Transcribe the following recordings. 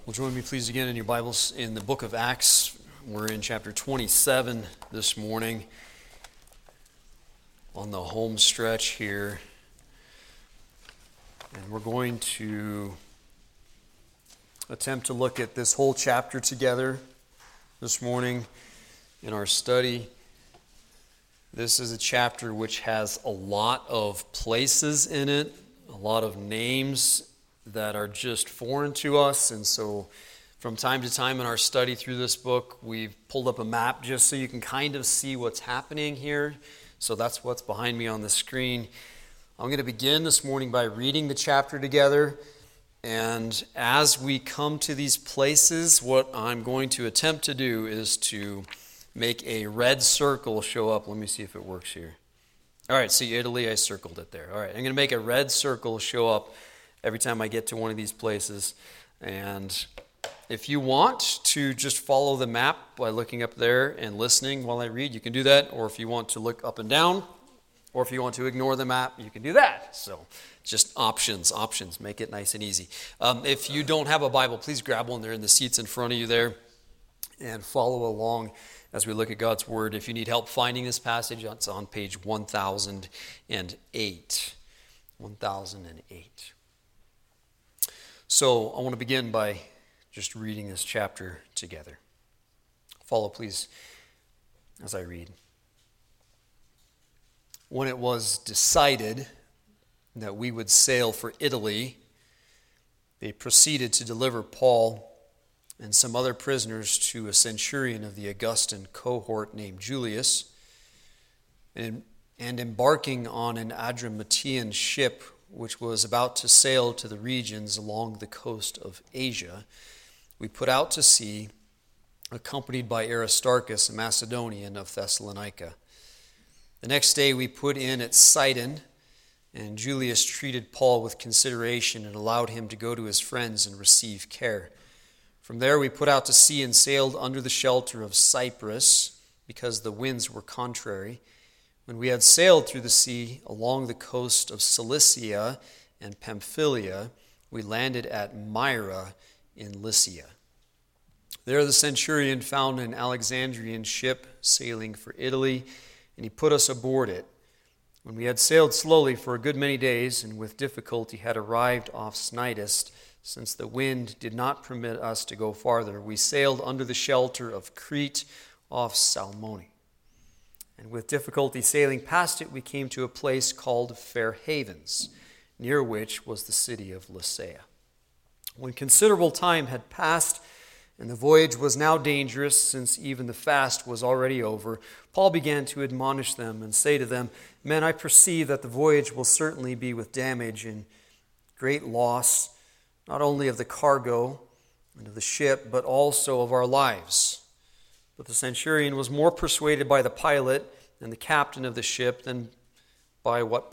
Well, join me please again in your Bibles in the book of Acts. We're in chapter 27 this morning on the home stretch here. And we're going to attempt to look at this whole chapter together this morning in our study. This is a chapter which has a lot of places in it, a lot of names that are just foreign to us, and so from time to time in our study through this book, we've pulled up a map just so you can kind of see what's happening here. So that's what's behind me on the screen. I'm going to begin this morning by reading the chapter together, and as we come to these places, what I'm going to attempt to do is to make a red circle show up. Let me see if it works here. All right, see Italy, I circled it there. All right, I'm going to make a red circle show up every time I get to one of these places. And if you want to just follow the map by looking up there and listening while I read, you can do that. Or if you want to look up and down, or if you want to ignore the map, you can do that. So just options, make it nice and easy. If you don't have a Bible, please grab one. They're in the seats in front of you there and follow along as we look at God's Word. If you need help finding this passage, it's on page 1008. 1008. So I want to begin by just reading this chapter together. Follow, please, as I read. When it was decided that we would sail for Italy, they proceeded to deliver Paul and some other prisoners to a centurion of the Augustan cohort named Julius, and embarking on an Adramyttian ship which was about to sail to the regions along the coast of Asia, we put out to sea, accompanied by Aristarchus, a Macedonian of Thessalonica. The next day we put in at Sidon, and Julius treated Paul with consideration and allowed him to go to his friends and receive care. From there we put out to sea and sailed under the shelter of Cyprus, because the winds were contrary. When we had sailed through the sea along the coast of Cilicia and Pamphylia, we landed at Myra in Lycia. There the centurion found an Alexandrian ship sailing for Italy, and he put us aboard it. When we had sailed slowly for a good many days, and with difficulty had arrived off Cnidus, since the wind did not permit us to go farther, we sailed under the shelter of Crete off Salmone. And with difficulty sailing past it, we came to a place called Fair Havens, near which was the city of Lasea. When considerable time had passed, and the voyage was now dangerous, since even the fast was already over, Paul began to admonish them and say to them, "Men, I perceive that the voyage will certainly be with damage and great loss, not only of the cargo and of the ship, but also of our lives." But the centurion was more persuaded by the pilot and the captain of the ship than by what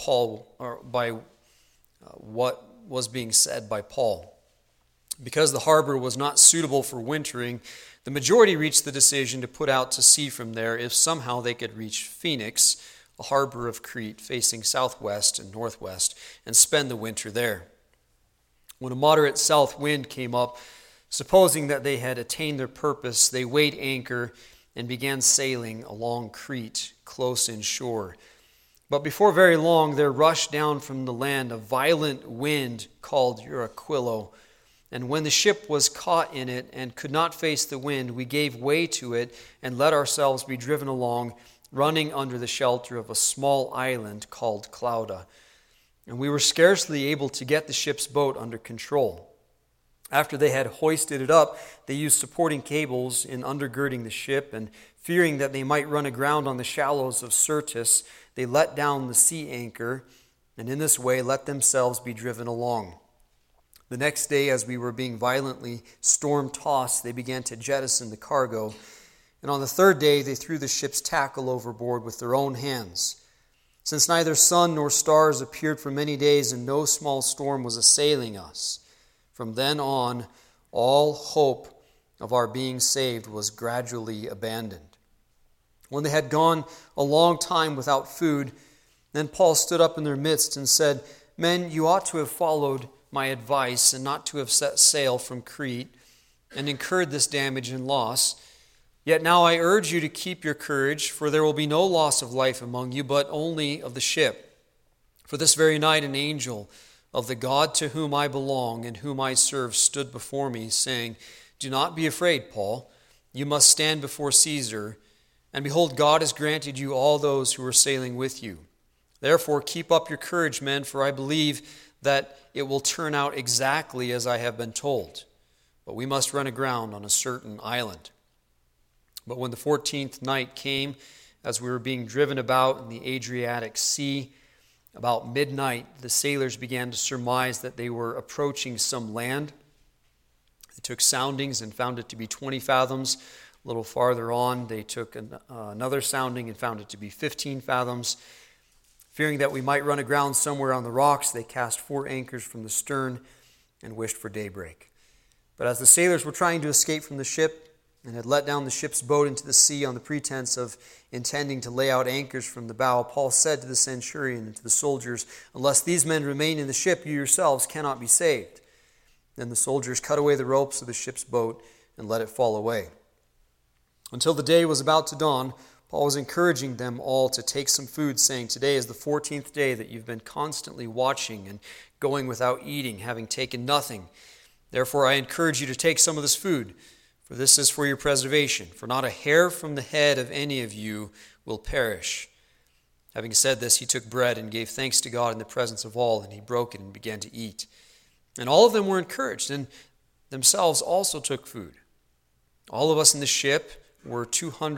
was being said by Paul. Because the harbor was not suitable for wintering, the majority reached the decision to put out to sea from there if somehow they could reach Phoenix, a harbor of Crete facing southwest and northwest, and spend the winter there. When a moderate south wind came up, supposing that they had attained their purpose, they weighed anchor and began sailing along Crete, close inshore. But before very long, there rushed down from the land a violent wind called Euraquilo. And when the ship was caught in it and could not face the wind, we gave way to it and let ourselves be driven along, running under the shelter of a small island called Clauda. And we were scarcely able to get the ship's boat under control. After they had hoisted it up, they used supporting cables in undergirding the ship, and fearing that they might run aground on the shallows of Syrtis, they let down the sea anchor, and in this way let themselves be driven along. The next day, as we were being violently storm-tossed, they began to jettison the cargo, and on the third day they threw the ship's tackle overboard with their own hands. Since neither sun nor stars appeared for many days, and no small storm was assailing us, from then on, all hope of our being saved was gradually abandoned. When they had gone a long time without food, then Paul stood up in their midst and said, "Men, you ought to have followed my advice and not to have set sail from Crete and incurred this damage and loss. Yet now I urge you to keep your courage, for there will be no loss of life among you, but only of the ship. For this very night an angel of the God to whom I belong and whom I serve stood before me, saying, 'Do not be afraid, Paul. You must stand before Caesar. And behold, God has granted you all those who are sailing with you. Therefore keep up your courage, men, for I believe that it will turn out exactly as I have been told. But we must run aground on a certain island.' But when the 14th night came, as we were being driven about in the Adriatic Sea, about midnight, the sailors began to surmise that they were approaching some land. They took soundings and found it to be 20 fathoms. A little farther on, they took another sounding and found it to be 15 fathoms. Fearing that we might run aground somewhere on the rocks, they cast 4 anchors from the stern and wished for daybreak. But as the sailors were trying to escape from the ship and had let down the ship's boat into the sea on the pretense of intending to lay out anchors from the bow, Paul said to the centurion and to the soldiers, 'Unless these men remain in the ship, you yourselves cannot be saved.' Then the soldiers cut away the ropes of the ship's boat and let it fall away. Until the day was about to dawn, Paul was encouraging them all to take some food, saying, 'Today is the 14th day that you've been constantly watching and going without eating, having taken nothing. Therefore I encourage you to take some of this food, for this is for your preservation. For not a hair from the head of any of you will perish.' Having said this, he took bread and gave thanks to God in the presence of all, and he broke it and began to eat. And all of them were encouraged, and themselves also took food. All of us in the ship were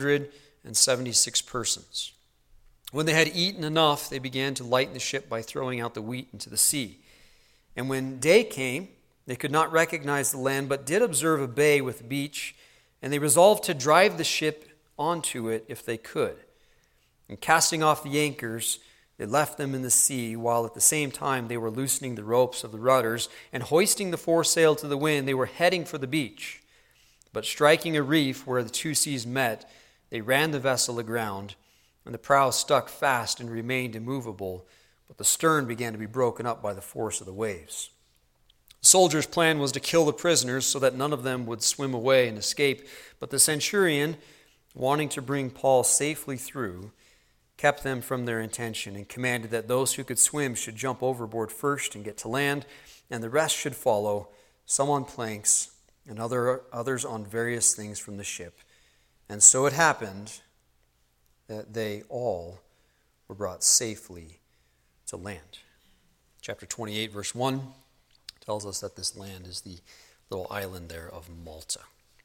276 persons. When they had eaten enough, they began to lighten the ship by throwing out the wheat into the sea. And when day came, they could not recognize the land, but did observe a bay with a beach, and they resolved to drive the ship onto it if they could. And casting off the anchors, they left them in the sea, while at the same time they were loosening the ropes of the rudders, and hoisting the foresail to the wind, they were heading for the beach. But striking a reef where the 2 seas met, they ran the vessel aground, and the prow stuck fast and remained immovable, but the stern began to be broken up by the force of the waves. The soldiers' plan was to kill the prisoners so that none of them would swim away and escape, but the centurion, wanting to bring Paul safely through, kept them from their intention and commanded that those who could swim should jump overboard first and get to land, and the rest should follow, some on planks and others on various things from the ship. And so it happened that they all were brought safely to land. Chapter 28, verse 1 tells us that this land is the little island there of Malta.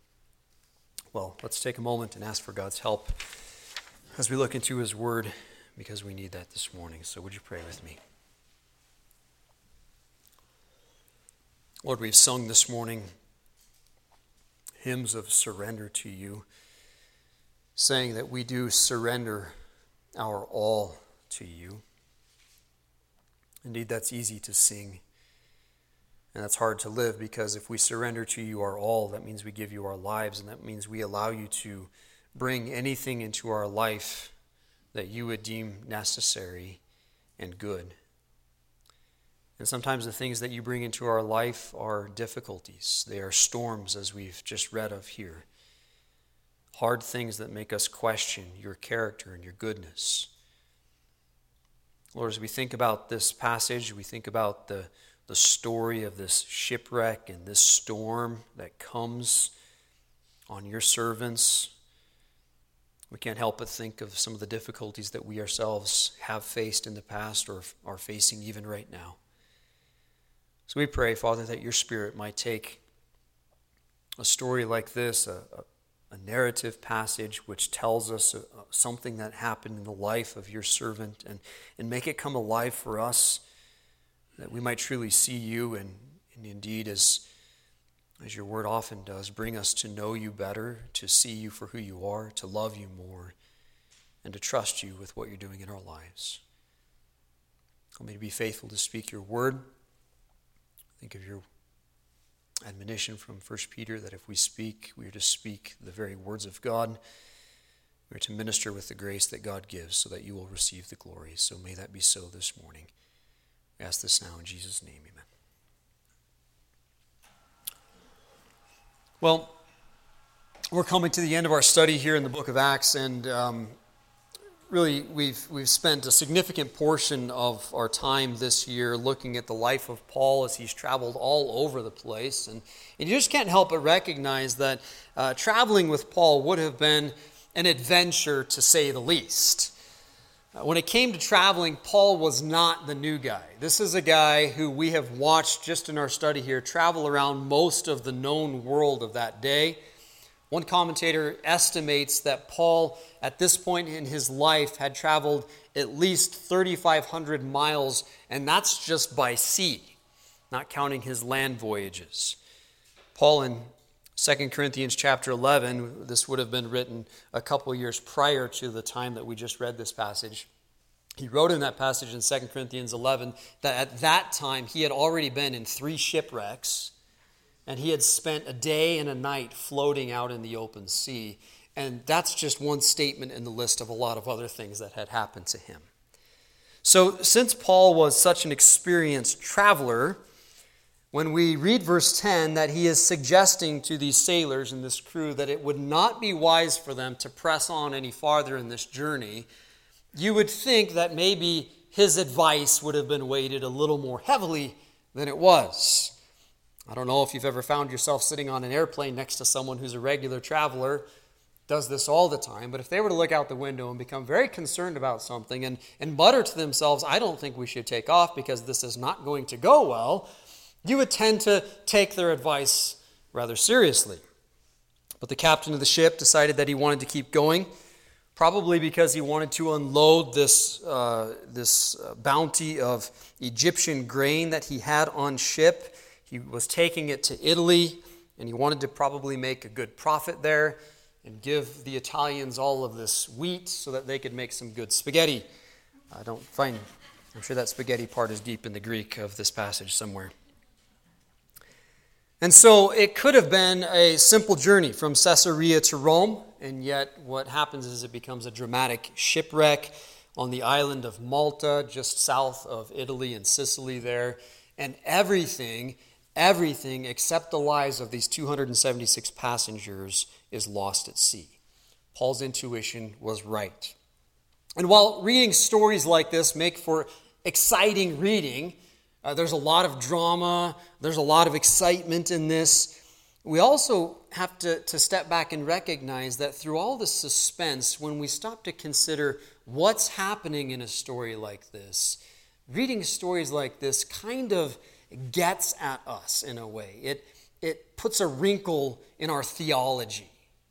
Well, let's take a moment and ask for God's help as we look into his word, because we need that this morning. So would you pray with me? Lord, we've sung this morning hymns of surrender to you, saying that we do surrender our all to you. Indeed, that's easy to sing, and that's hard to live, because if we surrender to you our all, that means we give you our lives, and that means we allow you to bring anything into our life that you would deem necessary and good. And sometimes the things that you bring into our life are difficulties. They are storms, as we've just read of here. Hard things that make us question your character and your goodness. Lord, as we think about this passage, we think about the story of this shipwreck and this storm that comes on your servants. We can't help but think of some of the difficulties that we ourselves have faced in the past or are facing even right now. So we pray, Father, that your Spirit might take a story like this, a narrative passage which tells us something that happened in the life of your servant, and make it come alive for us, that we might truly see you, and indeed, as your word often does, bring us to know you better, to see you for who you are, to love you more, and to trust you with what you're doing in our lives. Help me to be faithful to speak your word. Think of your admonition from 1 Peter that if we speak, we are to speak the very words of God. We are to minister with the grace that God gives so that you will receive the glory. So may that be so this morning. We ask this now in Jesus' name, amen. Well, we're coming to the end of our study here in the book of Acts, and really we've spent a significant portion of our time this year looking at the life of Paul as he's traveled all over the place. And you just can't help but recognize that traveling with Paul would have been an adventure, to say the least. When it came to traveling, Paul was not the new guy. This is a guy who we have watched just in our study here travel around most of the known world of that day. One commentator estimates that Paul, at this point in his life, had traveled at least 3,500 miles, and that's just by sea, not counting his land voyages. Paul in 2 Corinthians chapter 11, this would have been written a couple years prior to the time that we just read this passage. He wrote in that passage in 2 Corinthians 11 that at that time he had already been in 3 shipwrecks, and he had spent a day and a night floating out in the open sea. And that's just one statement in the list of a lot of other things that had happened to him. So since Paul was such an experienced traveler, when we read verse 10 that he is suggesting to these sailors and this crew that it would not be wise for them to press on any farther in this journey, you would think that maybe his advice would have been weighted a little more heavily than it was. I don't know if you've ever found yourself sitting on an airplane next to someone who's a regular traveler, does this all the time, but if they were to look out the window and become very concerned about something and mutter to themselves, I don't think we should take off because this is not going to go well, you would tend to take their advice rather seriously. But the captain of the ship decided that he wanted to keep going, probably because he wanted to unload this bounty of Egyptian grain that he had on ship. He was taking it to Italy, and he wanted to probably make a good profit there and give the Italians all of this wheat so that they could make some good spaghetti. I'm sure that spaghetti part is deep in the Greek of this passage somewhere. And so it could have been a simple journey from Caesarea to Rome, and yet what happens is it becomes a dramatic shipwreck on the island of Malta, just south of Italy and Sicily there, and everything except the lives of these 276 passengers is lost at sea. Paul's intuition was right. And while reading stories like this make for exciting reading, there's a lot of drama, there's a lot of excitement in this. We also have to step back and recognize that through all the suspense, when we stop to consider what's happening in a story like this, reading stories like this kind of gets at us in a way. It puts a wrinkle in our theology.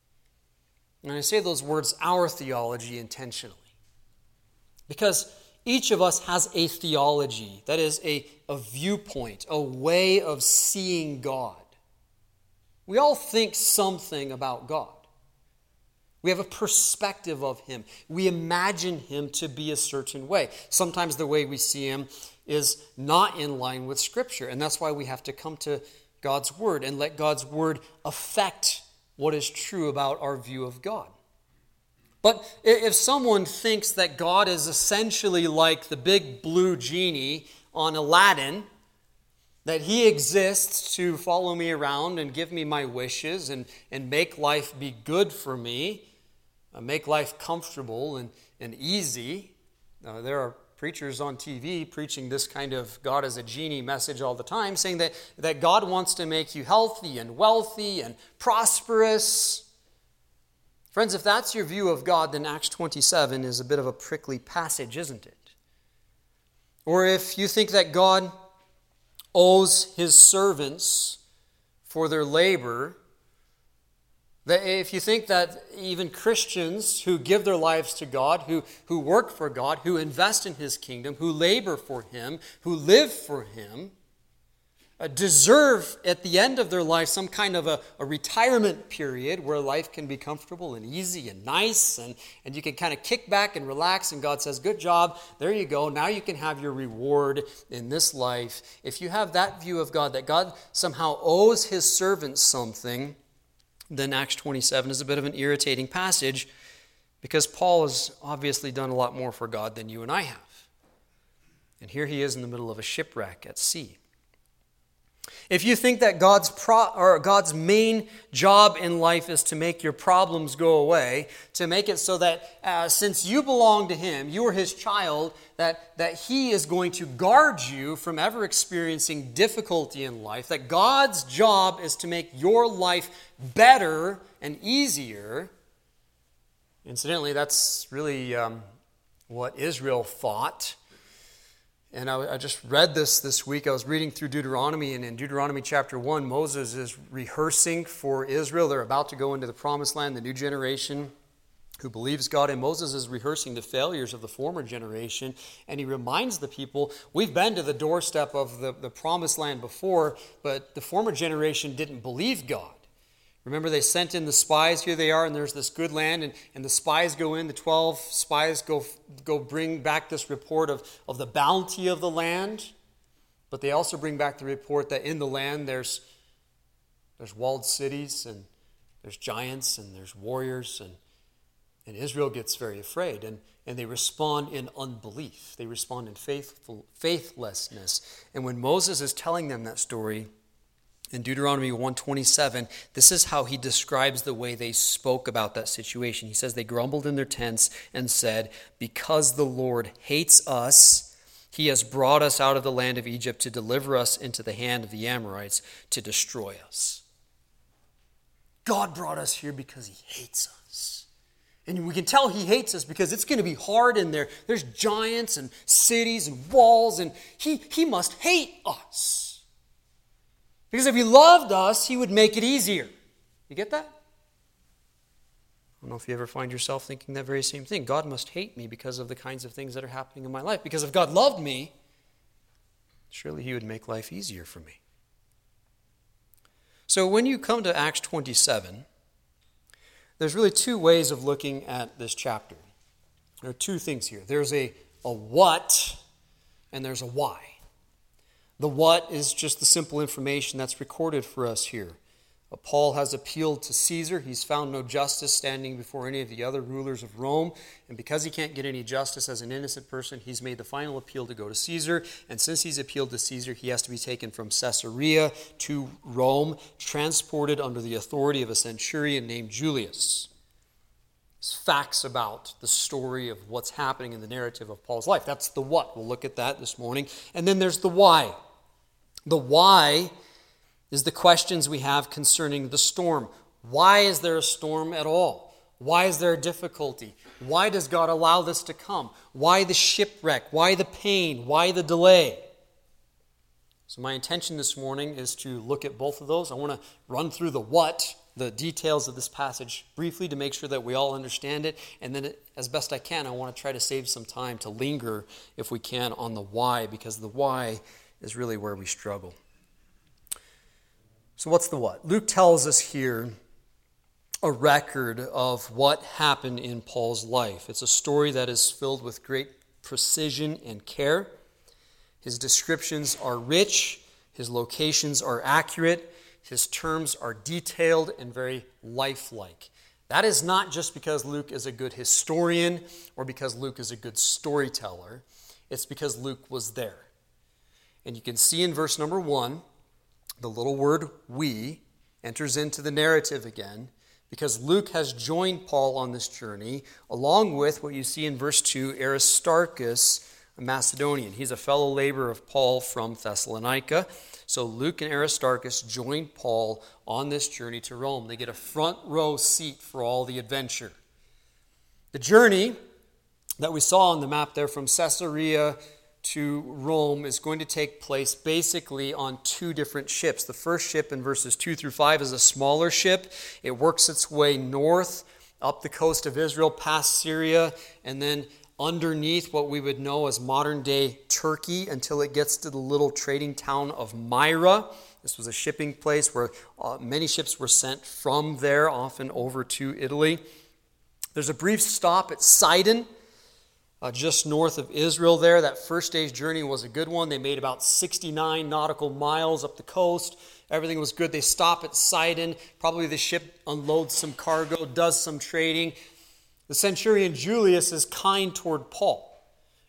And I say those words, our theology, intentionally. Because each of us has a theology, that is a viewpoint, a way of seeing God. We all think something about God. We have a perspective of Him. We imagine Him to be a certain way. Sometimes the way we see Him is not in line with Scripture, and that's why we have to come to God's Word and let God's Word affect what is true about our view of God. But if someone thinks that God is essentially like the big blue genie on Aladdin, that He exists to follow me around and give me my wishes and make life be good for me, make life comfortable and easy. There are preachers on TV preaching this kind of God as a genie message all the time, saying that God wants to make you healthy and wealthy and prosperous. Friends, if that's your view of God, then Acts 27 is a bit of a prickly passage, isn't it? Or if you think that God owes His servants for their labor, that if you think that even Christians who give their lives to God, who work for God, who invest in His kingdom, who labor for Him, who live for Him, deserve at the end of their life some kind of a retirement period where life can be comfortable and easy and nice and you can kind of kick back and relax and God says, good job, there you go, now you can have your reward in this life. If you have that view of God, that God somehow owes His servants something, then Acts 27 is a bit of an irritating passage because Paul has obviously done a lot more for God than you and I have. And here he is in the middle of a shipwreck at sea. If you think that God's main job in life is to make your problems go away, to make it so that since you belong to Him, you are His child, that He is going to guard you from ever experiencing difficulty in life, that God's job is to make your life better and easier. Incidentally, that's really what Israel thought. And I just read this week. I was reading through Deuteronomy, and in Deuteronomy chapter 1, Moses is rehearsing for Israel. They're about to go into the promised land, the new generation who believes God. And Moses is rehearsing the failures of the former generation. And he reminds the people, we've been to the doorstep of the promised land before, but the former generation didn't believe God. Remember, they sent in the spies. Here they are, and there's this good land, and the spies go in. The 12 spies go bring back this report of the bounty of the land. But they also bring back the report that in the land there's walled cities, and there's giants, and there's warriors, and Israel gets very afraid, and they respond in unbelief. They respond in faithlessness. And when Moses is telling them that story, in Deuteronomy 1:27, this is how he describes the way they spoke about that situation. He says, they grumbled in their tents and said, because the Lord hates us, He has brought us out of the land of Egypt to deliver us into the hand of the Amorites to destroy us. God brought us here because He hates us. And we can tell He hates us because it's going to be hard in there. There's giants and cities and walls, and He must hate us. Because if He loved us, He would make it easier. You get that? I don't know if you ever find yourself thinking that very same thing. God must hate me because of the kinds of things that are happening in my life. Because if God loved me, surely He would make life easier for me. So when you come to Acts 27, there's really two ways of looking at this chapter. There are two things here. There's a what and there's a why. The what is just the simple information that's recorded for us here. Paul has appealed to Caesar. He's found no justice standing before any of the other rulers of Rome. And because he can't get any justice as an innocent person, he's made the final appeal to go to Caesar. And since he's appealed to Caesar, he has to be taken from Caesarea to Rome, transported under the authority of a centurion named Julius. It's facts about the story of what's happening in the narrative of Paul's life. That's the what. We'll look at that this morning. And then there's the why. The why is the questions we have concerning the storm. Why is there a storm at all? Why is there a difficulty? Why does God allow this to come? Why the shipwreck? Why the pain? Why the delay? So my intention this morning is to look at both of those. I want to run through the what, the details of this passage briefly to make sure that we all understand it. And then as best I can, I want to try to save some time to linger, if we can, on the why, because the why is really where we struggle. So what's the what? Luke tells us here a record of what happened in Paul's life. It's a story that is filled with great precision and care. His descriptions are rich. His locations are accurate. His terms are detailed and very lifelike. That is not just because Luke is a good historian or because Luke is a good storyteller. It's because Luke was there. And you can see in verse number 1, the little word we enters into the narrative again because Luke has joined Paul on this journey, along with what you see in verse 2, Aristarchus, a Macedonian. He's a fellow laborer of Paul from Thessalonica. So Luke and Aristarchus joined Paul on this journey to Rome. They get a front row seat for all the adventure. The journey that we saw on the map there from Caesarea to Rome is going to take place basically on two different ships. The first ship in verses 2 through 5 is a smaller ship. It works its way north up the coast of Israel, past Syria, and then underneath what we would know as modern-day Turkey until it gets to the little trading town of Myra. This was a shipping place where many ships were sent from there, often over to Italy. There's a brief stop at Sidon, just north of Israel there. That first day's journey was a good one. They made about 69 nautical miles up the coast. Everything was good. They stop at Sidon. Probably the ship unloads some cargo, does some trading. The centurion Julius is kind toward Paul.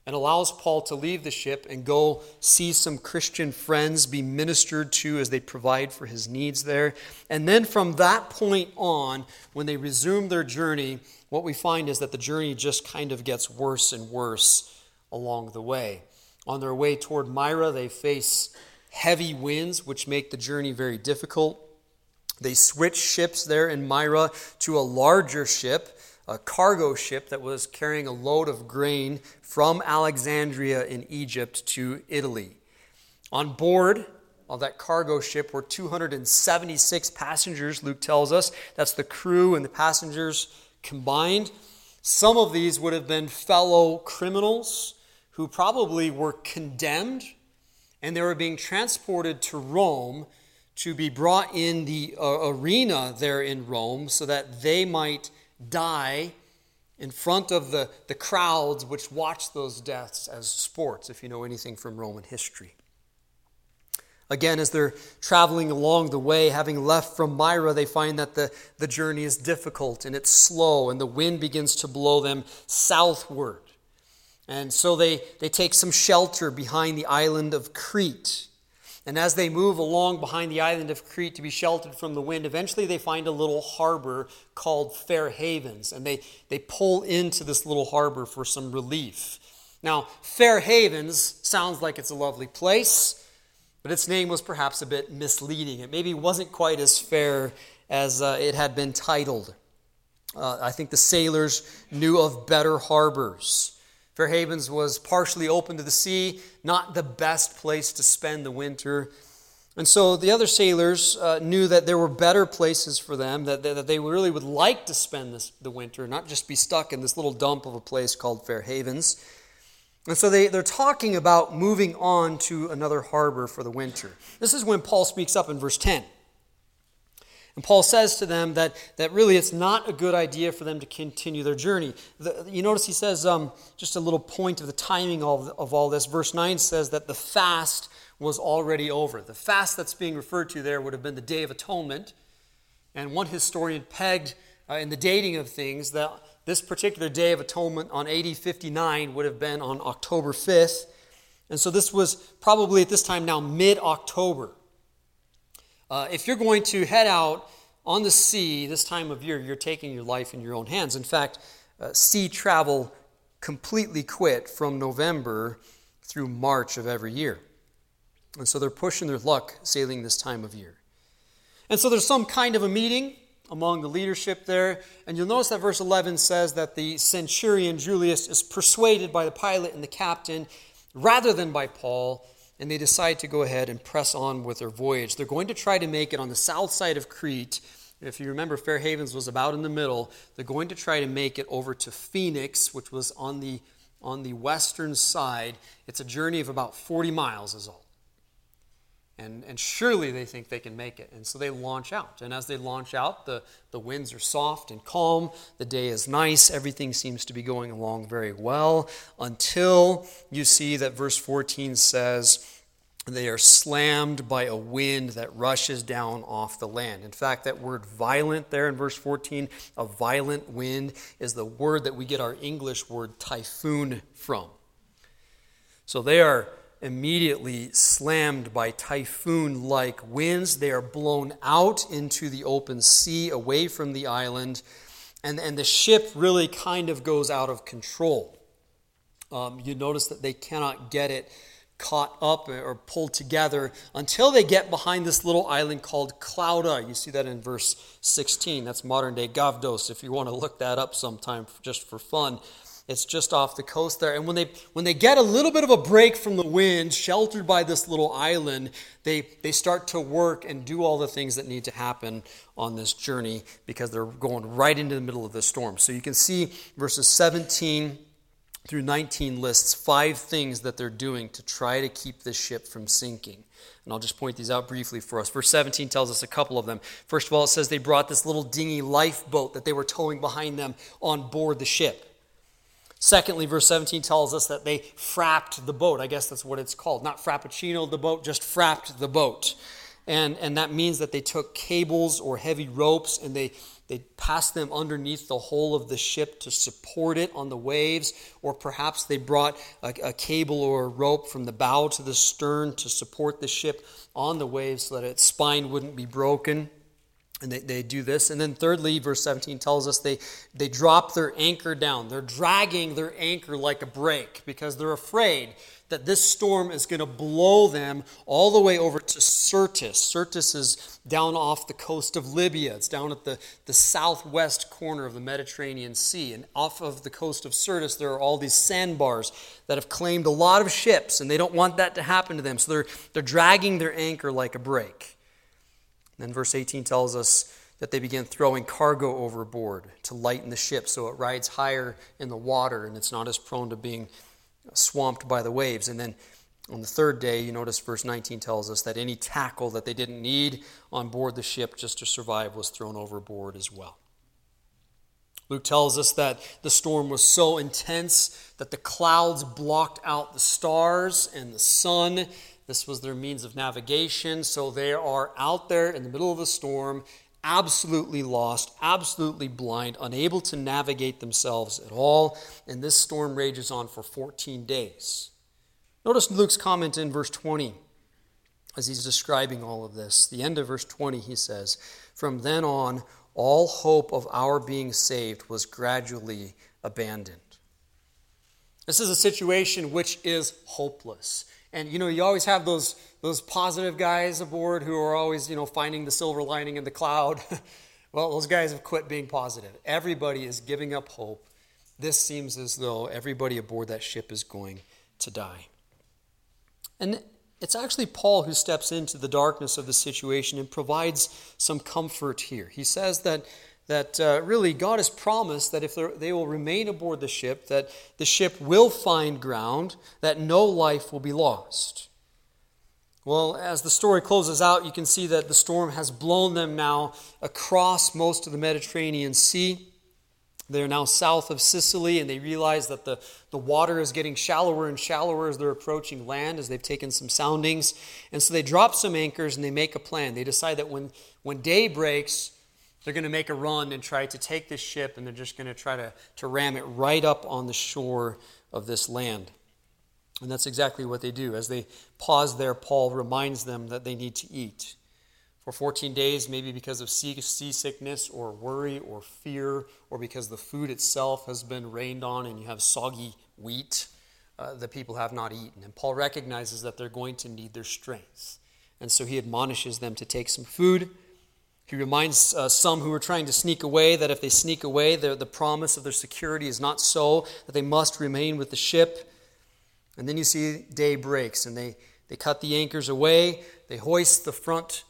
and allows Paul to leave the ship and go see some Christian friends, be ministered to as they provide for his needs there. And then from that point on, when they resume their journey, what we find is that the journey just kind of gets worse and worse along the way. On their way toward Myra, they face heavy winds, which make the journey very difficult. They switch ships there in Myra to a larger ship, a cargo ship that was carrying a load of grain from Alexandria in Egypt to Italy. On board of that cargo ship were 276 passengers, Luke tells us. That's the crew and the passengers combined. Some of these would have been fellow criminals who probably were condemned, and they were being transported to Rome to be brought in the arena there in Rome so that they might die in front of the crowds which watch those deaths as sports, if you know anything from Roman history. Again, as they're traveling along the way, having left from Myra, they find that the journey is difficult and it's slow, and the wind begins to blow them southward. And so they take some shelter behind the island of Crete. And as they move along behind the island of Crete to be sheltered from the wind, eventually they find a little harbor called Fair Havens. And they pull into this little harbor for some relief. Now, Fair Havens sounds like it's a lovely place, but its name was perhaps a bit misleading. It maybe wasn't quite as fair as it had been titled. I think the sailors knew of better harbors. Fair Havens was partially open to the sea, not the best place to spend the winter. And so the other sailors knew that there were better places for them, that they really would like to spend the winter, not just be stuck in this little dump of a place called Fair Havens. And so they're talking about moving on to another harbor for the winter. This is when Paul speaks up in verse 10. And Paul says to them that really it's not a good idea for them to continue their journey. You notice he says, just a little point of the timing of all this. Verse 9 says that the fast was already over. The fast that's being referred to there would have been the Day of Atonement. And one historian pegged in the dating of things that this particular Day of Atonement on AD 59 would have been on October 5th. And so this was probably at this time now mid-October. If you're going to head out on the sea this time of year, you're taking your life in your own hands. In fact, sea travel completely quit from November through March of every year. And so they're pushing their luck sailing this time of year. And so there's some kind of a meeting among the leadership there. And you'll notice that verse 11 says that the centurion Julius is persuaded by the pilot and the captain rather than by Paul, and they decide to go ahead and press on with their voyage. They're going to try to make it on the south side of Crete. If you remember, Fair Havens was about in the middle. They're going to try to make it over to Phoenix, which was on the western side. It's a journey of about 40 miles is all. And surely they think they can make it. And so they launch out. And as they launch out, the winds are soft and calm. The day is nice. Everything seems to be going along very well until you see that verse 14 says they are slammed by a wind that rushes down off the land. In fact, that word violent there in verse 14, a violent wind, is the word that we get our English word typhoon from. So they are immediately slammed by typhoon-like winds. They are blown out into the open sea, away from the island, and the ship really kind of goes out of control. You notice that they cannot get it caught up or pulled together until they get behind this little island called Clauda. You see that in verse 16. That's modern-day Gavdos, if you want to look that up sometime just for fun. It's just off the coast there. And when they get a little bit of a break from the wind, sheltered by this little island, they start to work and do all the things that need to happen on this journey because they're going right into the middle of the storm. So you can see verses 17 through 19 lists 5 things that they're doing to try to keep this ship from sinking. And I'll just point these out briefly for us. Verse 17 tells us a couple of them. First of all, it says they brought this little dinghy lifeboat that they were towing behind them on board the ship. Secondly, verse 17 tells us that they frapped the boat. I guess that's what it's called. Not frappuccino the boat, just frapped the boat. And that means that they took cables or heavy ropes and they passed them underneath the hull of the ship to support it on the waves, or perhaps they brought a cable or a rope from the bow to the stern to support the ship on the waves so that its spine wouldn't be broken. And they do this. And then thirdly, verse 17 tells us they drop their anchor down. They're dragging their anchor like a brake because they're afraid that this storm is going to blow them all the way over to Syrtis. Syrtis is down off the coast of Libya. It's down at the southwest corner of the Mediterranean Sea. And off of the coast of Syrtis, there are all these sandbars that have claimed a lot of ships, and they don't want that to happen to them. So they're dragging their anchor like a brake. Then verse 18 tells us that they began throwing cargo overboard to lighten the ship so it rides higher in the water and it's not as prone to being swamped by the waves. And then on the third day, you notice verse 19 tells us that any tackle that they didn't need on board the ship just to survive was thrown overboard as well. Luke tells us that the storm was so intense that the clouds blocked out the stars and the sun. This was their means of navigation, so they are out there in the middle of a storm, absolutely lost, absolutely blind, unable to navigate themselves at all, and this storm rages on for 14 days. Notice Luke's comment in verse 20 as he's describing all of this. The end of verse 20, he says, "From then on, all hope of our being saved was gradually abandoned." This is a situation which is hopeless. And, you always have those positive guys aboard who are always, finding the silver lining in the cloud. Well, those guys have quit being positive. Everybody is giving up hope. This seems as though everybody aboard that ship is going to die. And it's actually Paul who steps into the darkness of the situation and provides some comfort here. He says that really God has promised that if they will remain aboard the ship, that the ship will find ground, that no life will be lost. Well, as the story closes out, you can see that the storm has blown them now across most of the Mediterranean Sea. They're now south of Sicily, and they realize that the water is getting shallower and shallower as they're approaching land, as they've taken some soundings. And so they drop some anchors and they make a plan. They decide that when day breaks, they're going to make a run and try to take this ship, and they're just going to try to ram it right up on the shore of this land. And that's exactly what they do. As they pause there, Paul reminds them that they need to eat. For 14 days, maybe because of seasickness or worry or fear, or because the food itself has been rained on and you have soggy wheat, the people have not eaten. And Paul recognizes that they're going to need their strength. And so he admonishes them to take some food. He reminds some who are trying to sneak away that if they sneak away, the promise of their security is not so, that they must remain with the ship. And then you see day breaks, and they cut the anchors away. They hoist the front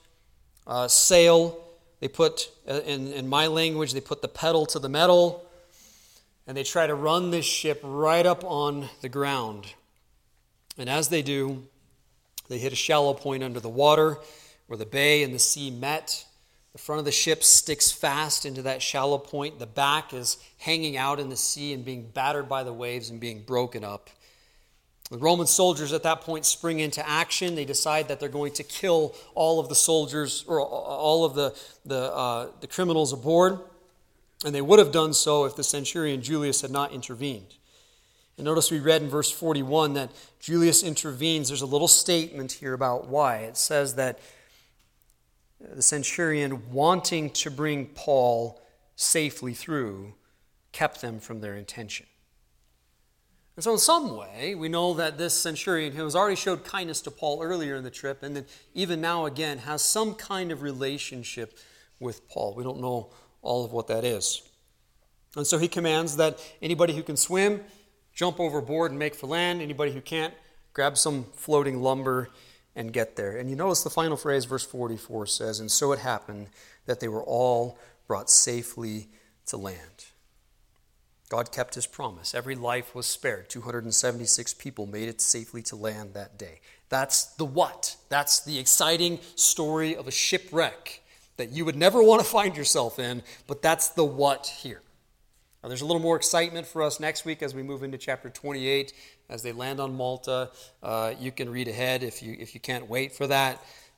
sail. They put, in my language, they put the pedal to the metal, and they try to run this ship right up on the ground. And as they do, they hit a shallow point under the water where the bay and the sea met. The front of the ship sticks fast into that shallow point. The back is hanging out in the sea and being battered by the waves and being broken up. The Roman soldiers at that point spring into action. They decide that they're going to kill all of the soldiers, or all of the criminals aboard. And they would have done so if the centurion Julius had not intervened. And notice we read in verse 41 that Julius intervenes. There's a little statement here about why. It says that the centurion, wanting to bring Paul safely through, kept them from their intention. And so in some way, we know that this centurion, who has already showed kindness to Paul earlier in the trip, and then even now again, has some kind of relationship with Paul. We don't know all of what that is. And so he commands that anybody who can swim, jump overboard and make for land. Anybody who can't, grab some floating lumber and get there. And you notice the final phrase, verse 44 says, "And so it happened that they were all brought safely to land." God kept his promise. Every life was spared. 276 people made it safely to land that day. That's the what. That's the exciting story of a shipwreck that you would never want to find yourself in, but that's the what here. Now, there's a little more excitement for us next week as we move into chapter 28. As they land on Malta, you can read ahead if you can't wait for that.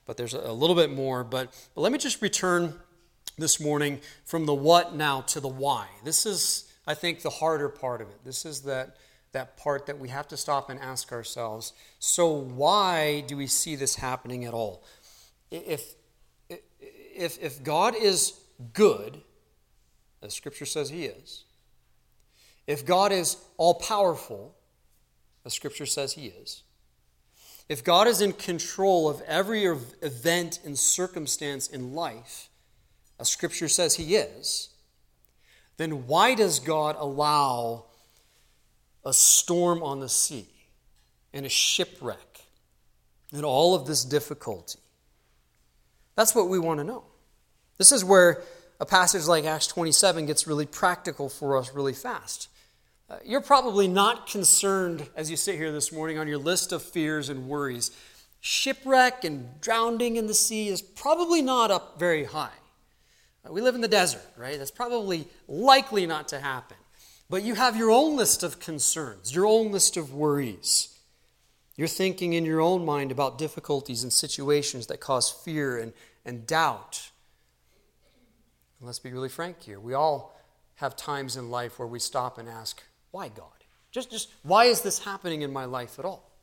but there's a little bit more. But let me just return this morning from the what now to the why. This is, I think, the harder part of it. This is that part that we have to stop and ask ourselves, so why do we see this happening at all? If God is good, as Scripture says He is, if God is all-powerful, as Scripture says He is, if God is in control of every event and circumstance in life, as Scripture says He is, then why does God allow a storm on the sea and a shipwreck and all of this difficulty? That's what we want to know. This is where a passage like Acts 27 gets really practical for us really fast. You're probably not concerned as you sit here this morning on your list of fears and worries. Shipwreck and drowning in the sea is probably not up very high. We live in the desert, right? That's probably likely not to happen. But you have your own list of concerns, your own list of worries. You're thinking in your own mind about difficulties and situations that cause fear and doubt. And let's be really frank here. We all have times in life where we stop and ask, why God? Just why is this happening in my life at all?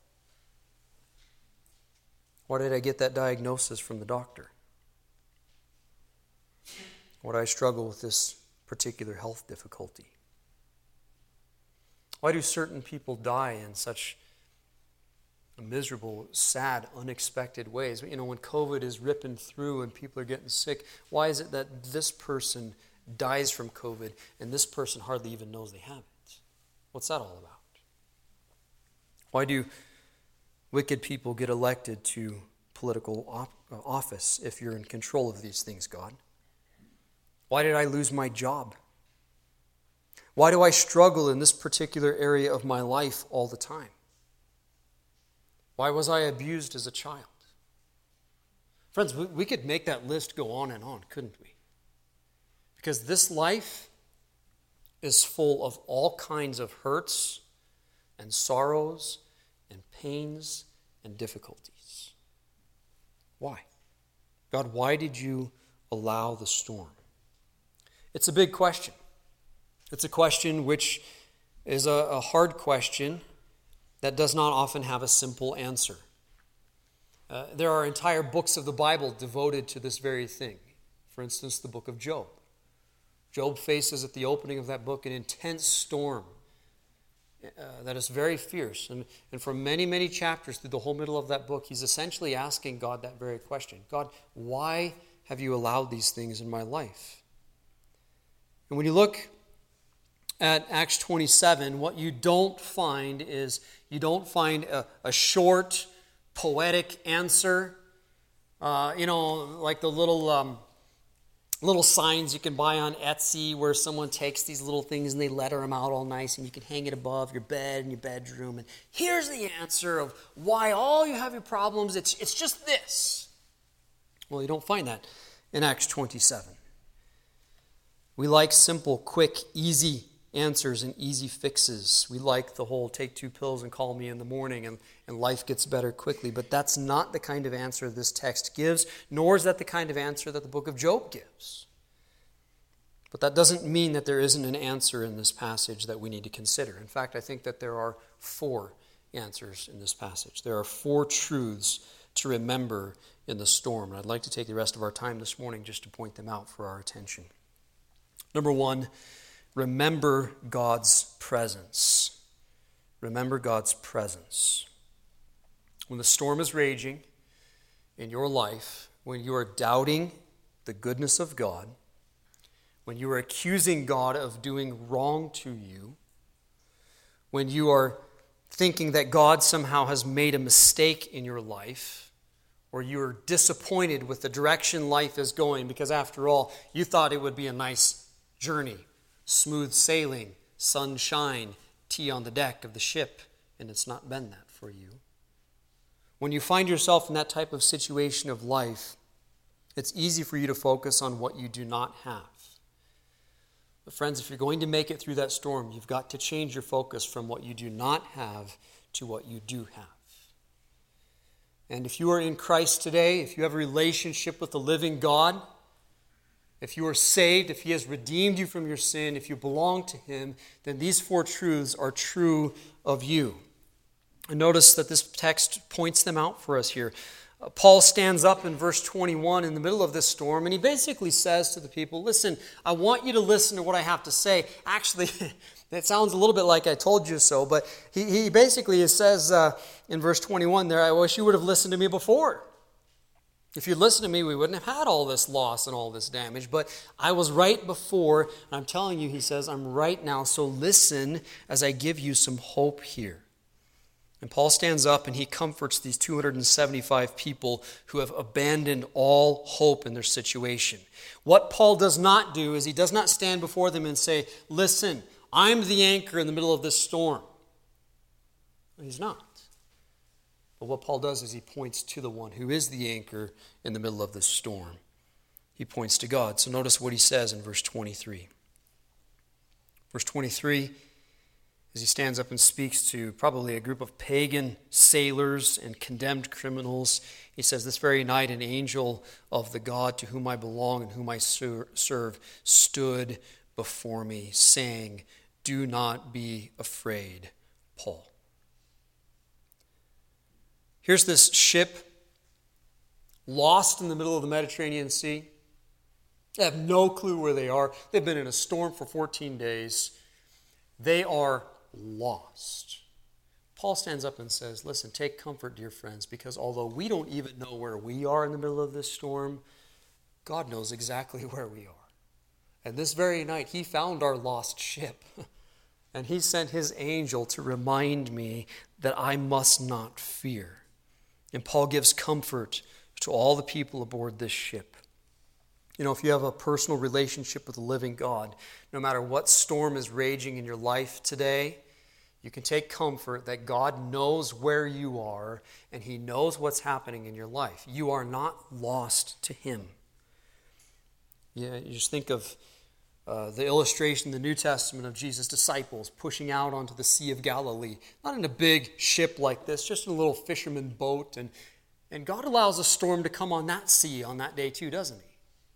Why did I get that diagnosis from the doctor? Why do I struggle with this particular health difficulty? Why do certain people die in such miserable, sad, unexpected ways? You know, when COVID is ripping through and people are getting sick, why is it that this person dies from COVID and this person hardly even knows they have it? What's that all about? Why do wicked people get elected to political office if you're in control of these things, God? Why did I lose my job? Why do I struggle in this particular area of my life all the time? Why was I abused as a child? Friends, we could make that list go on and on, couldn't we? Because this life is full of all kinds of hurts and sorrows and pains and difficulties. Why? God, why did you allow the storm? It's a big question. It's a question which is a hard question that does not often have a simple answer. There are entire books of the Bible devoted to this very thing. For instance, the book of Job. Job faces at the opening of that book an intense storm that is very fierce. And for many, many chapters through the whole middle of that book, he's essentially asking God that very question. God, why have you allowed these things in my life? And when you look at Acts 27, what you don't find is you don't find a short, poetic answer. Like the little signs you can buy on Etsy where someone takes these little things and they letter them out all nice and you can hang it above your bed in your bedroom. And here's the answer of why all you have your problems. It's just this. Well, you don't find that in Acts 27. We like simple, quick, easy answers and easy fixes. We like the whole take 2 pills and call me in the morning and life gets better quickly. But that's not the kind of answer this text gives, nor is that the kind of answer that the book of Job gives. But that doesn't mean that there isn't an answer in this passage that we need to consider. In fact, I think that there are 4 answers in this passage. There are 4 truths to remember in the storm. And I'd like to take the rest of our time this morning just to point them out for our attention. Number 1, remember God's presence. Remember God's presence. When the storm is raging in your life, when you are doubting the goodness of God, when you are accusing God of doing wrong to you, when you are thinking that God somehow has made a mistake in your life, or you are disappointed with the direction life is going because after all, you thought it would be a nice journey, smooth sailing, sunshine, tea on the deck of the ship, and it's not been that for you. When you find yourself in that type of situation of life, it's easy for you to focus on what you do not have. But friends, if you're going to make it through that storm, you've got to change your focus from what you do not have to what you do have. And if you are in Christ today, if you have a relationship with the living God, if you are saved, if He has redeemed you from your sin, if you belong to Him, then these four truths are true of you. And notice that this text points them out for us here. Paul stands up in verse 21 in the middle of this storm, and he basically says to the people, listen, I want you to listen to what I have to say. Actually, it sounds a little bit like I told you so, but he basically says in verse 21 there, I wish you would have listened to me before. If you'd listened to me, we wouldn't have had all this loss and all this damage, but I was right before, and I'm telling you, he says, I'm right now, so listen as I give you some hope here. And Paul stands up and he comforts these 275 people who have abandoned all hope in their situation. What Paul does not do is he does not stand before them and say, listen, I'm the anchor in the middle of this storm. He's not. But what Paul does is he points to the one who is the anchor in the middle of this storm. He points to God. So notice what he says in verse 23. Verse 23, as he stands up and speaks to probably a group of pagan sailors and condemned criminals, he says, this very night an angel of the God to whom I belong and whom I serve stood before me, saying, do not be afraid, Paul. Here's this ship lost in the middle of the Mediterranean Sea. They have no clue where they are. They've been in a storm for 14 days. They are lost. Paul stands up and says, listen, take comfort, dear friends, because although we don't even know where we are in the middle of this storm, God knows exactly where we are. And this very night, He found our lost ship. And He sent His angel to remind me that I must not fear. And Paul gives comfort to all the people aboard this ship. You know, if you have a personal relationship with the living God, no matter what storm is raging in your life today, you can take comfort that God knows where you are and He knows what's happening in your life. You are not lost to Him. Yeah, you just think of the illustration in the New Testament of Jesus' disciples pushing out onto the Sea of Galilee. Not in a big ship like this, just in a little fisherman boat. And God allows a storm to come on that sea on that day too, doesn't He?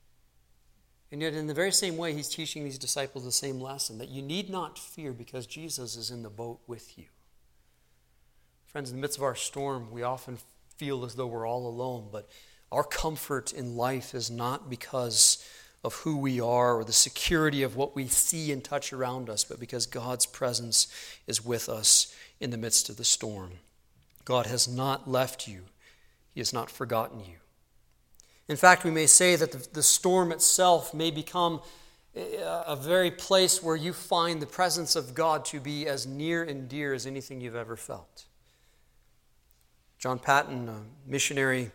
And yet in the very same way, He's teaching these disciples the same lesson, that you need not fear because Jesus is in the boat with you. Friends, in the midst of our storm, we often feel as though we're all alone, but our comfort in life is not because of who we are or the security of what we see and touch around us, but because God's presence is with us in the midst of the storm. God has not left you. He has not forgotten you. In fact, we may say that the storm itself may become a very place where you find the presence of God to be as near and dear as anything you've ever felt. John Paton, a missionary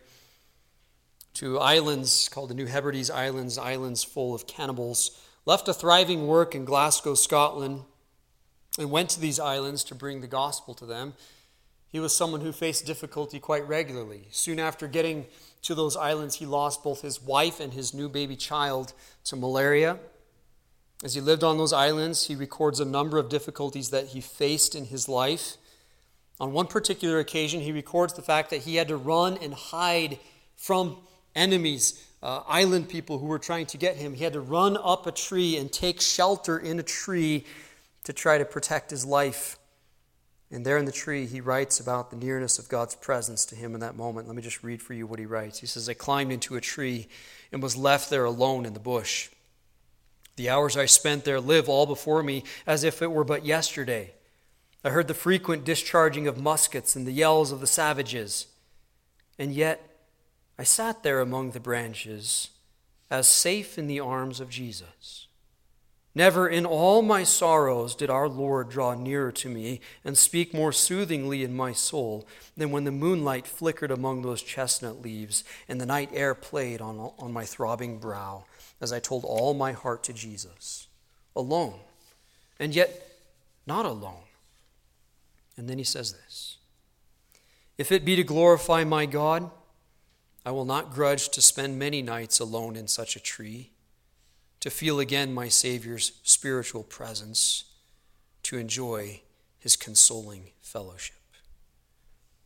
to islands called the New Hebrides Islands, islands full of cannibals, left a thriving work in Glasgow, Scotland, and went to these islands to bring the gospel to them. He was someone who faced difficulty quite regularly. Soon after getting to those islands, he lost both his wife and his new baby child to malaria. As he lived on those islands, he records a number of difficulties that he faced in his life. On one particular occasion, he records the fact that he had to run and hide from enemies, island people who were trying to get him. He had to run up a tree and take shelter in a tree to try to protect his life. And there in the tree, he writes about the nearness of God's presence to him in that moment. Let me just read for you what he writes. He says, I climbed into a tree and was left there alone in the bush. The hours I spent there live all before me as if it were but yesterday. I heard the frequent discharging of muskets and the yells of the savages. And yet I sat there among the branches as safe in the arms of Jesus. Never in all my sorrows did our Lord draw nearer to me and speak more soothingly in my soul than when the moonlight flickered among those chestnut leaves and the night air played on my throbbing brow as I told all my heart to Jesus. Alone, and yet not alone. And then he says this, if it be to glorify my God, I will not grudge to spend many nights alone in such a tree, to feel again my Savior's spiritual presence, to enjoy his consoling fellowship.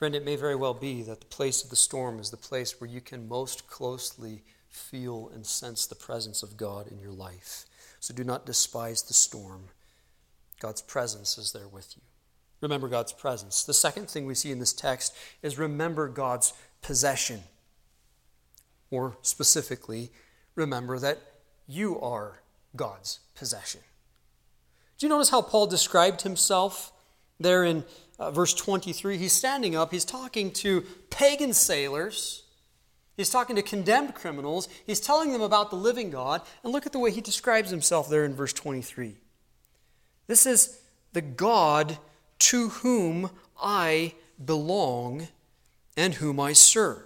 Friend, it may very well be that the place of the storm is the place where you can most closely feel and sense the presence of God in your life. So do not despise the storm. God's presence is there with you. Remember God's presence. The second thing we see in this text is remember God's possession. Or specifically, remember that you are God's possession. Do you notice how Paul described himself there in verse 23? He's standing up, he's talking to pagan sailors, he's talking to condemned criminals, he's telling them about the living God, and look at the way he describes himself there in verse 23. This is the God to whom I belong and whom I serve.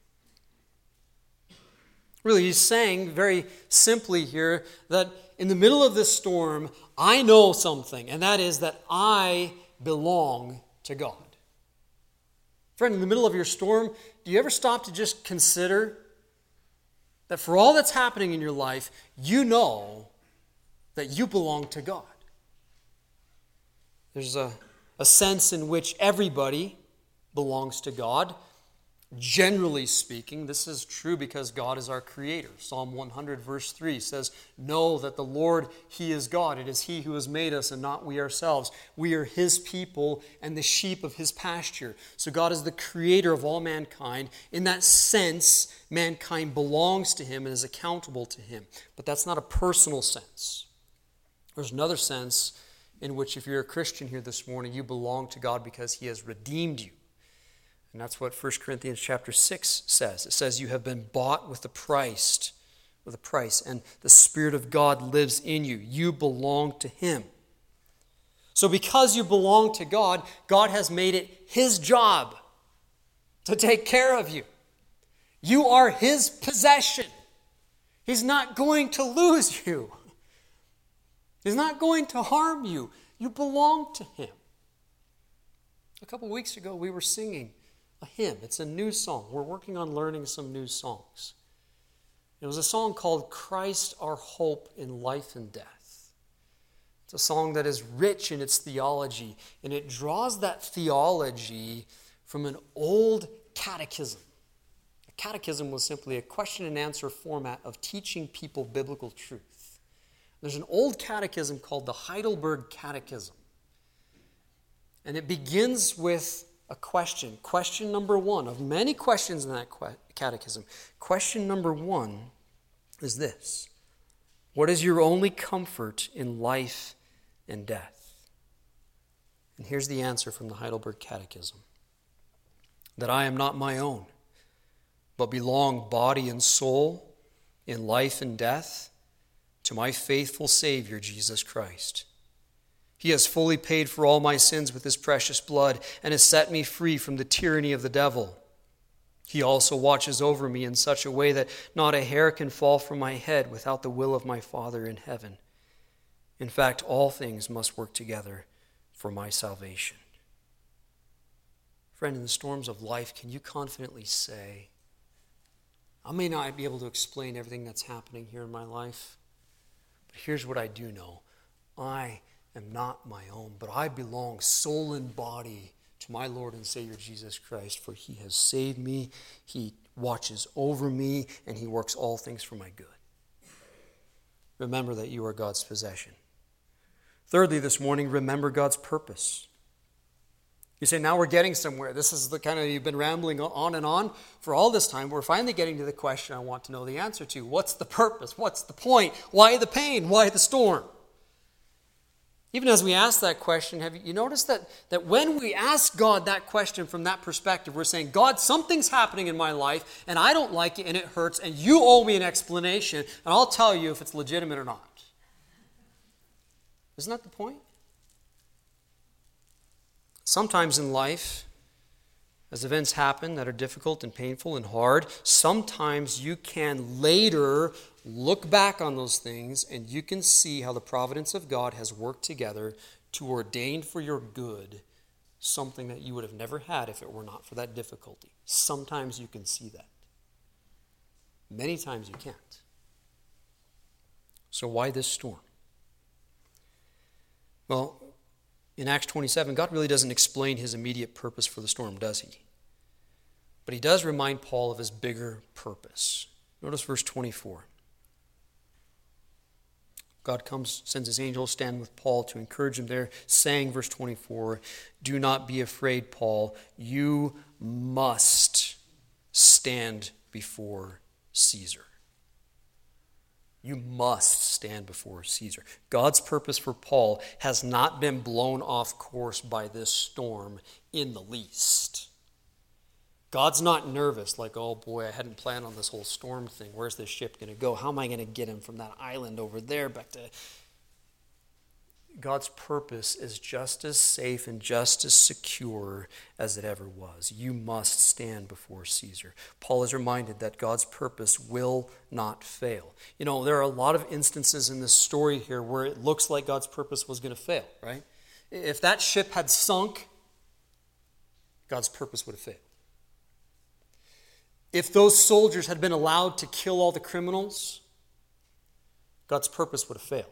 Really, he's saying very simply here that in the middle of this storm, I know something, and that is that I belong to God. Friend, in the middle of your storm, do you ever stop to just consider that for all that's happening in your life, you know that you belong to God? There's a sense in which everybody belongs to God. Generally speaking, this is true because God is our creator. Psalm 100 verse 3 says, "Know that the Lord, He is God. It is He who has made us and not we ourselves. We are His people and the sheep of His pasture." So God is the creator of all mankind. In that sense, mankind belongs to Him and is accountable to Him. But that's not a personal sense. There's another sense in which if you're a Christian here this morning, you belong to God because He has redeemed you. And that's what 1 Corinthians chapter 6 says. It says you have been bought with a price, and the Spirit of God lives in you. You belong to Him. So because you belong to God, God has made it His job to take care of you. You are His possession. He's not going to lose you. He's not going to harm you. You belong to Him. A couple weeks ago, we were singing a hymn. It's a new song. We're working on learning some new songs. It was a song called "Christ Our Hope in Life and Death." It's a song that is rich in its theology, and it draws that theology from an old catechism. A catechism was simply a question and answer format of teaching people biblical truth. There's an old catechism called the Heidelberg Catechism. And it begins with a question. Question number one of many questions in that catechism. Question number one is this: what is your only comfort in life and death? And here's the answer from the Heidelberg Catechism: that I am not my own, but belong body and soul in life and death to my faithful Savior, Jesus Christ. He has fully paid for all my sins with His precious blood and has set me free from the tyranny of the devil. He also watches over me in such a way that not a hair can fall from my head without the will of my Father in heaven. In fact, all things must work together for my salvation. Friend, in the storms of life, can you confidently say, I may not be able to explain everything that's happening here in my life, but here's what I do know. I am not my own, but I belong soul and body to my Lord and Savior Jesus Christ, for He has saved me, He watches over me, and He works all things for my good. Remember that you are God's possession. Thirdly, this morning, remember God's purpose. You say, now we're getting somewhere. This is the kind of, you've been rambling on and on for all this time. We're finally getting to the question I want to know the answer to. What's the purpose? What's the point? Why the pain? Why the storm? Even as we ask that question, have you noticed that when we ask God that question from that perspective, we're saying, God, something's happening in my life, and I don't like it, and it hurts, and you owe me an explanation, and I'll tell you if it's legitimate or not. Isn't that the point? Sometimes in life, as events happen that are difficult and painful and hard, sometimes you can later look back on those things and you can see how the providence of God has worked together to ordain for your good something that you would have never had if it were not for that difficulty. Sometimes you can see that. Many times you can't. So why this storm? Well, In Acts 27, God really doesn't explain his immediate purpose for the storm, does he? But he does remind Paul of his bigger purpose. Notice verse 24. God comes, sends his angels, stand with Paul to encourage him there, saying, verse 24, "Do not be afraid, Paul. You must stand before Caesar." You must stand before Caesar. God's purpose for Paul has not been blown off course by this storm in the least. God's not nervous, like, oh boy, I hadn't planned on this whole storm thing. Where's this ship going to go? How am I going to get him from that island over there back to... God's purpose is just as safe and just as secure as it ever was. You must stand before Caesar. Paul is reminded that God's purpose will not fail. You know, there are a lot of instances in this story here where it looks like God's purpose was going to fail, right? If that ship had sunk, God's purpose would have failed. If those soldiers had been allowed to kill all the criminals, God's purpose would have failed.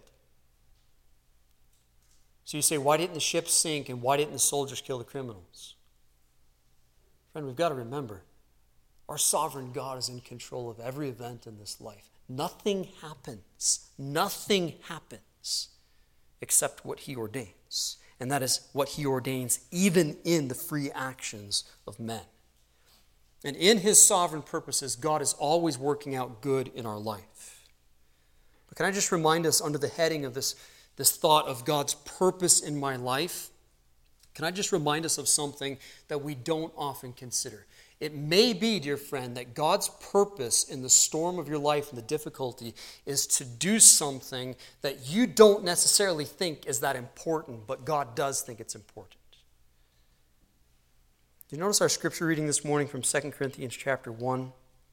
So you say, why didn't the ship sink and why didn't the soldiers kill the criminals? Friend, we've got to remember, our sovereign God is in control of every event in this life. Nothing happens except what he ordains. And that is what he ordains even in the free actions of men. And in his sovereign purposes, God is always working out good in our life. But can I just remind us under the heading of this thought of God's purpose in my life, can I just remind us of something that we don't often consider? It may be, dear friend, that God's purpose in the storm of your life and the difficulty is to do something that you don't necessarily think is that important, but God does think it's important. Do you notice our scripture reading this morning from 2 Corinthians chapter 1?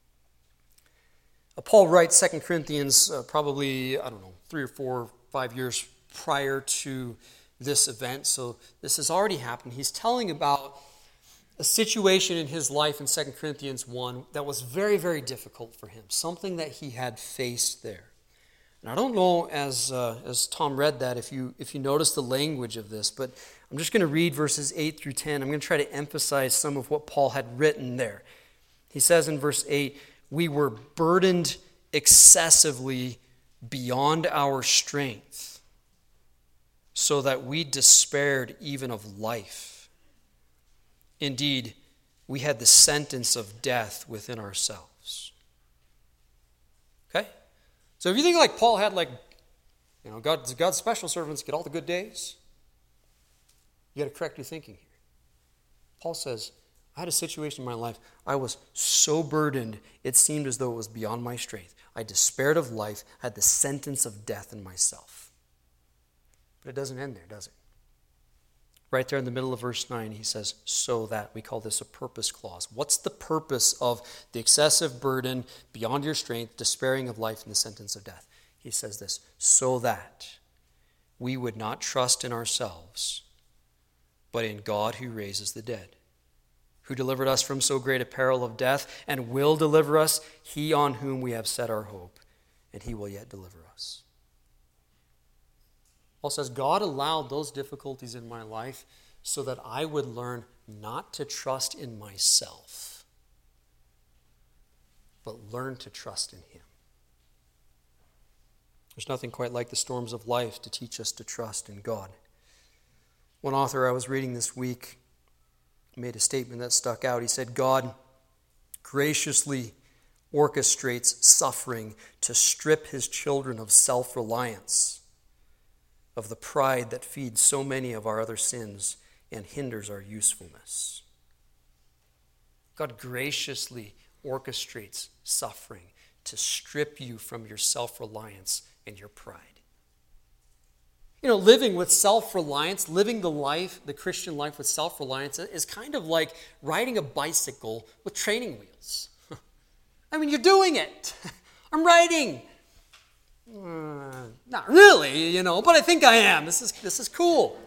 Paul writes 2 Corinthians probably, 3 or 4 or 5 years prior to this event. So this has already happened. He's telling about a situation in his life in 2 Corinthians 1 that was very, very difficult for him. Something that he had faced there. And I don't know, as Tom read that, if you notice the language of this, but I'm just going to read verses 8 through 10. I'm going to try to emphasize some of what Paul had written there. He says in verse 8, "We were burdened excessively beyond our strength, so that we despaired even of life. Indeed, we had the sentence of death within ourselves." Okay? So if you think like Paul had God's special servants get all the good days, you got to correct your thinking here. Paul says, I had a situation in my life. I was so burdened, it seemed as though it was beyond my strength. I despaired of life, had the sentence of death in myself. But it doesn't end there, does it? Right there in the middle of verse 9, he says, so that. We call this a purpose clause. What's the purpose of the excessive burden, beyond your strength, despairing of life, and the sentence of death? He says this, so that we would not trust in ourselves, but in God who raises the dead, who delivered us from so great a peril of death, and will deliver us, he on whom we have set our hope, and he will yet deliver us. Paul says, God allowed those difficulties in my life so that I would learn not to trust in myself, but learn to trust in him. There's nothing quite like the storms of life to teach us to trust in God. One author I was reading this week made a statement that stuck out. He said, God graciously orchestrates suffering to strip his children of self-reliance, of the pride that feeds so many of our other sins and hinders our usefulness. God graciously orchestrates suffering to strip you from your self-reliance and your pride. You know, living with self-reliance, living the Christian life with self-reliance is kind of like riding a bicycle with training wheels. I mean, you're doing it. I'm riding. Not really, but I think I am. This is cool.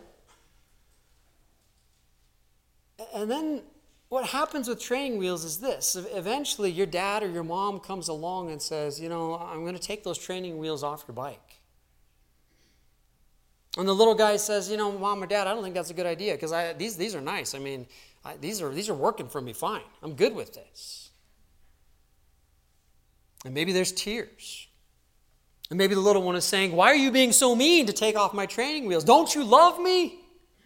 And then what happens with training wheels is this. Eventually, your dad or your mom comes along and says, I'm going to take those training wheels off your bike. And the little guy says, Mom or Dad, I don't think that's a good idea because these are nice. I mean, these are working for me fine. I'm good with this. And maybe there's tears. And maybe the little one is saying, why are you being so mean to take off my training wheels? Don't you love me?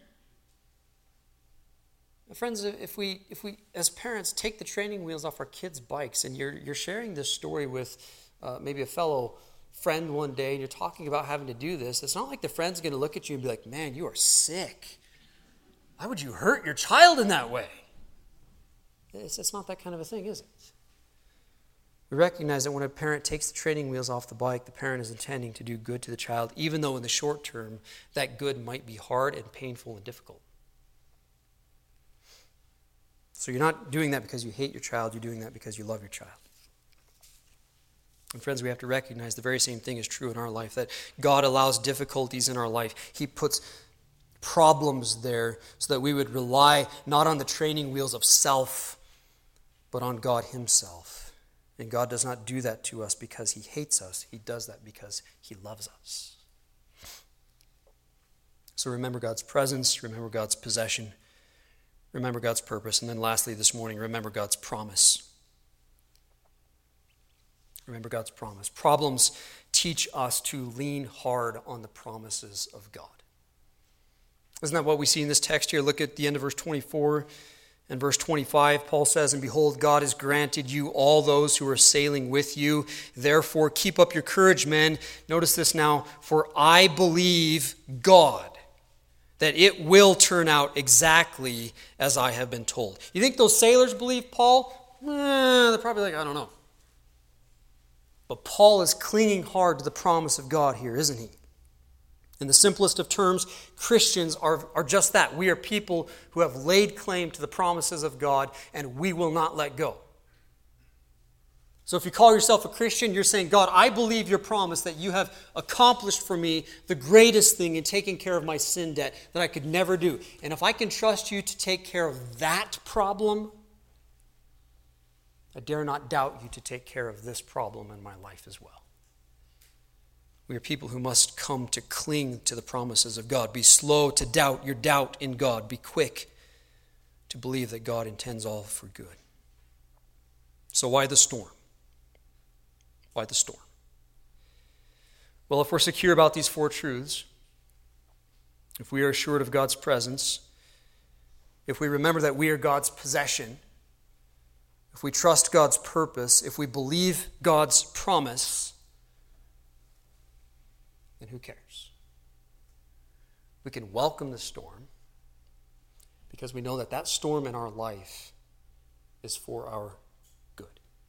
Friends, if we as parents take the training wheels off our kids' bikes, and you're sharing this story with maybe a fellow friend one day, and you're talking about having to do this, it's not like the friend's going to look at you and be like, man, you are sick. Why would you hurt your child in that way? It's not that kind of a thing, is it? We recognize that when a parent takes the training wheels off the bike, the parent is intending to do good to the child, even though in the short term, that good might be hard and painful and difficult. So you're not doing that because you hate your child, you're doing that because you love your child. And friends, we have to recognize the very same thing is true in our life, that God allows difficulties in our life. He puts problems there so that we would rely not on the training wheels of self, but on God himself. And God does not do that to us because he hates us. He does that because he loves us. So remember God's presence, remember God's possession, remember God's purpose, and then lastly this morning, remember God's promise. Remember God's promise. Problems teach us to lean hard on the promises of God. Isn't that what we see in this text here? Look at the end of verse 24 and verse 25. Paul says, and behold, God has granted you all those who are sailing with you. Therefore, keep up your courage, men. Notice this now. For I believe God, that it will turn out exactly as I have been told. You think those sailors believe Paul? They're probably like, I don't know. But Paul is clinging hard to the promise of God here, isn't he? In the simplest of terms, Christians are just that. We are people who have laid claim to the promises of God, and we will not let go. So if you call yourself a Christian, you're saying, God, I believe your promise that you have accomplished for me the greatest thing in taking care of my sin debt that I could never do. And if I can trust you to take care of that problem, I dare not doubt you to take care of this problem in my life as well. We are people who must come to cling to the promises of God. Be slow to doubt your doubt in God. Be quick to believe that God intends all for good. So why the storm? Why the storm? Well, if we're secure about these four truths, if we are assured of God's presence, if we remember that we are God's possession, if we trust God's purpose, if we believe God's promise, then who cares? We can welcome the storm because we know that that storm in our life is for our good.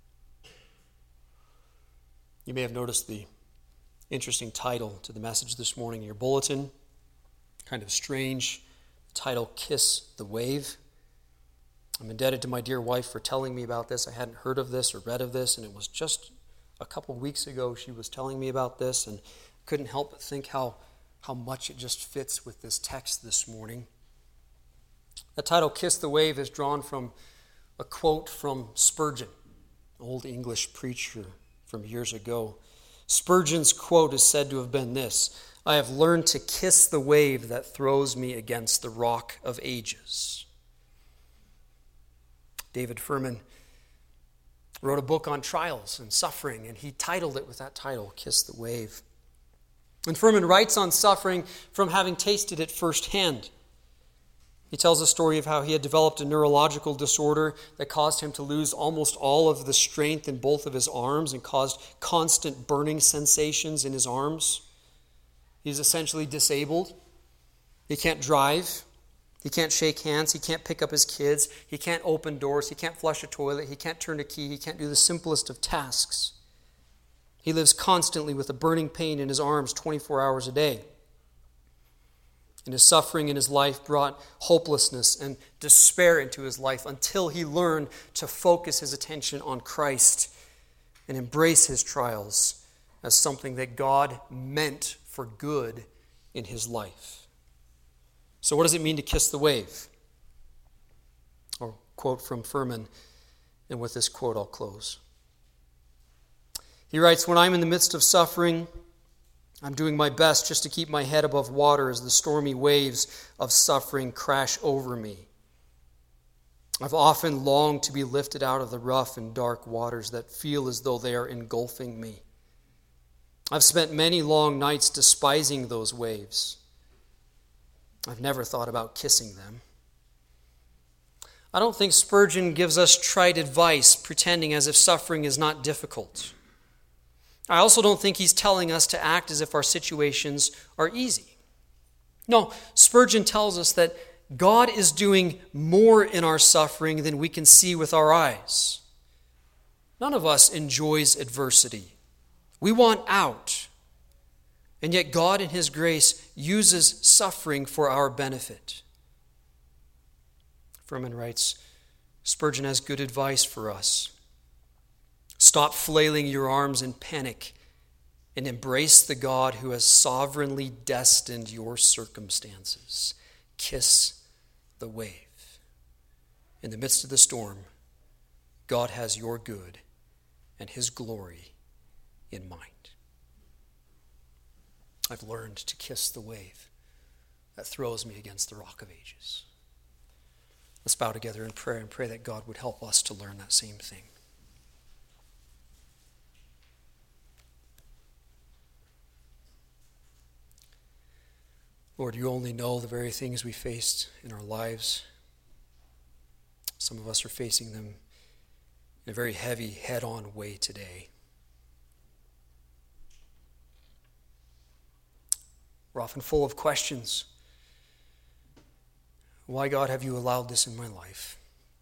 You may have noticed the interesting title to the message this morning in your bulletin. Kind of strange. The title, Kiss the Wave. I'm indebted to my dear wife for telling me about this. I hadn't heard of this or read of this, and it was just a couple weeks ago she was telling me about this, and couldn't help but think how much it just fits with this text this morning. The title, Kiss the Wave, is drawn from a quote from Spurgeon, an old English preacher from years ago. Spurgeon's quote is said to have been this: I have learned to kiss the wave that throws me against the rock of ages. David Furman wrote a book on trials and suffering, and he titled it with that title, Kiss the Wave. And Furman writes on suffering from having tasted it firsthand. He tells a story of how he had developed a neurological disorder that caused him to lose almost all of the strength in both of his arms and caused constant burning sensations in his arms. He's essentially disabled. He can't drive. He can't shake hands. He can't pick up his kids. He can't open doors. He can't flush a toilet. He can't turn a key. He can't do the simplest of tasks. He lives constantly with a burning pain in his arms 24 hours a day. And his suffering in his life brought hopelessness and despair into his life until he learned to focus his attention on Christ and embrace his trials as something that God meant for good in his life. So what does it mean to kiss the wave? Or quote from Furman, and with this quote I'll close. He writes, when I'm in the midst of suffering, I'm doing my best just to keep my head above water as the stormy waves of suffering crash over me. I've often longed to be lifted out of the rough and dark waters that feel as though they are engulfing me. I've spent many long nights despising those waves. I've never thought about kissing them. I don't think Spurgeon gives us trite advice, pretending as if suffering is not difficult. I also don't think he's telling us to act as if our situations are easy. No, Spurgeon tells us that God is doing more in our suffering than we can see with our eyes. None of us enjoys adversity. We want out. And yet God in His grace uses suffering for our benefit. Furman writes, Spurgeon has good advice for us. Stop flailing your arms in panic and embrace the God who has sovereignly destined your circumstances. Kiss the wave. In the midst of the storm, God has your good and His glory in mind. I've learned to kiss the wave that throws me against the rock of ages. Let's bow together in prayer and pray that God would help us to learn that same thing. Lord, you only know the very things we faced in our lives. Some of us are facing them in a very heavy, head-on way today. We're often full of questions. Why, God, have you allowed this in my life?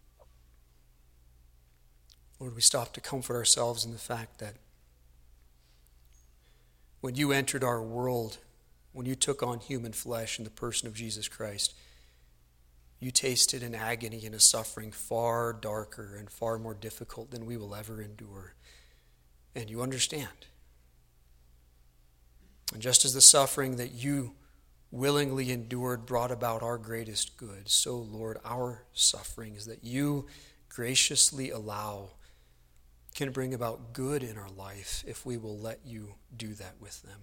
Lord, we stop to comfort ourselves in the fact that when you entered our world, when you took on human flesh in the person of Jesus Christ, you tasted an agony and a suffering far darker and far more difficult than we will ever endure. And you understand. And just as the suffering that you willingly endured brought about our greatest good, so, Lord, our sufferings that you graciously allow can bring about good in our life if we will let you do that with them.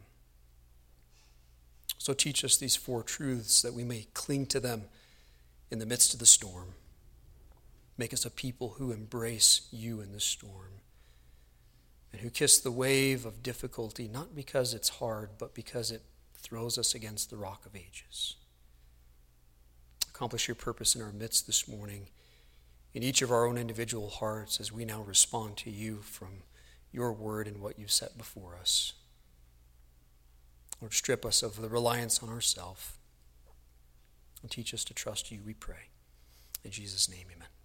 So teach us these four truths that we may cling to them in the midst of the storm. Make us a people who embrace you in the storm and who kiss the wave of difficulty, not because it's hard, but because it throws us against the rock of ages. Accomplish your purpose in our midst this morning, in each of our own individual hearts as we now respond to you from your word and what you've set before us. Lord, strip us of the reliance on ourselves and teach us to trust you, we pray. In Jesus' name, amen.